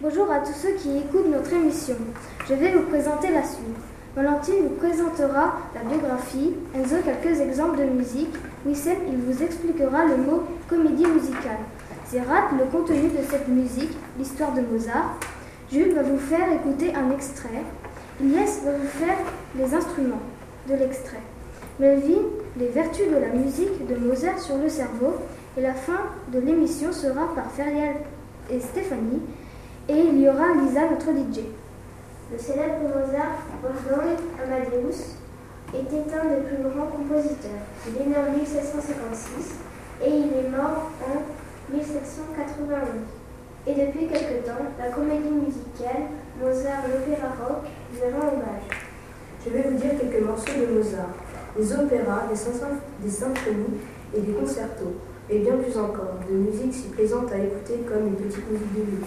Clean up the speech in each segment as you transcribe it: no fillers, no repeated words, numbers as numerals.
Bonjour à tous ceux qui écoutent notre émission. Je vais vous présenter la suite. Valentine vous présentera la biographie, Enzo quelques exemples de musique, Wissem il vous expliquera le mot comédie musicale, Zerat le contenu de cette musique, l'histoire de Mozart, Jules va vous faire écouter un extrait, Ilyes va vous faire les instruments de l'extrait, Melvin les vertus de la musique de Mozart sur le cerveau, et la fin de l'émission sera par Ferial et Stéphanie, et il y aura Lisa, notre DJ. Le célèbre Mozart, Wolfgang Amadeus, était un des plus grands compositeurs. Il est né en 1756 et il est mort en 1791. Et depuis quelque temps, la comédie musicale Mozart l'opéra rock lui rend hommage. Je vais vous dire quelques morceaux de Mozart, des opéras, des symphonies et des concertos, et bien plus encore, de musique si plaisante à écouter comme une petite musique de luxe.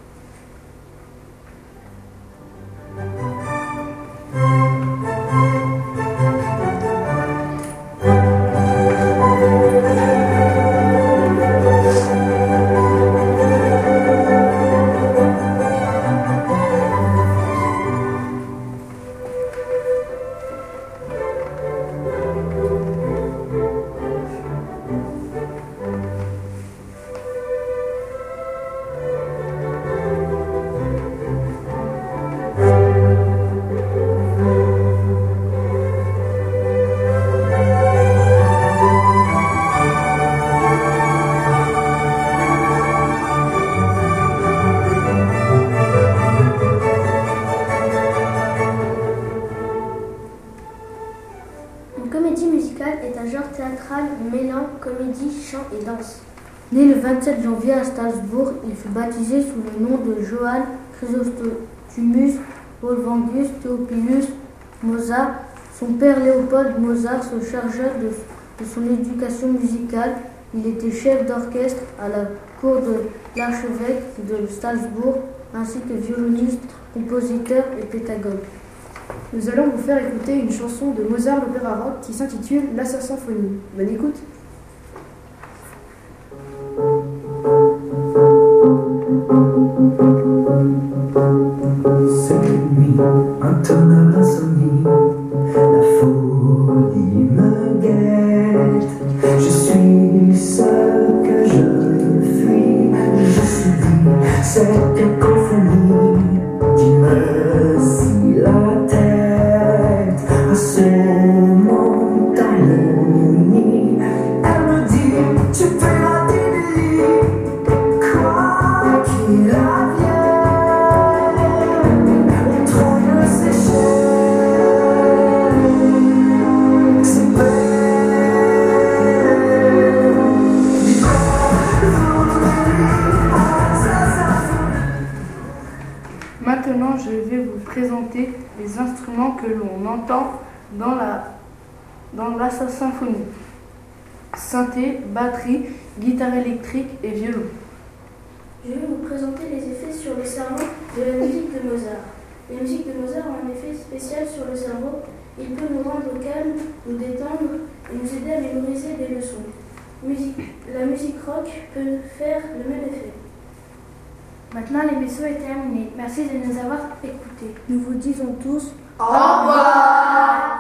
Une comédie musicale est un genre théâtral mêlant comédie, chant et danse. Né le 27 janvier à Strasbourg, il fut baptisé sous le nom de Johann Chrysostomus Wolfgangus Theophilus Mozart. Son père Léopold Mozart se chargea de son éducation musicale. Il était chef d'orchestre à la cour de l'archevêque de Strasbourg, ainsi que violoniste, compositeur et pédagogue. Nous allons vous faire écouter une chanson de Mozart l'opéra rock qui s'intitule La Symphonie. Bonne écoute. Cette nuit, intenable insomnie, la folie me guette. Je suis ce que je fuis, je subis cette cacophonie qui me scie la tête. Un son d'harmonie, elle me dit tu peux rater des lits, quoi qu'il advienne. Maintenant, je vais vous présenter les instruments que l'on entend dans la symphonie. Synthé, batterie, guitare électrique et violon. Je vais vous présenter les effets sur le cerveau de la musique de Mozart. La musique de Mozart a un effet spécial sur le cerveau. Il peut nous rendre calmes, nous détendre et nous aider à mémoriser des leçons. La musique rock peut faire le même effet. Maintenant, l'émission est terminée. Merci de nous avoir écoutés. Nous vous disons tous au revoir.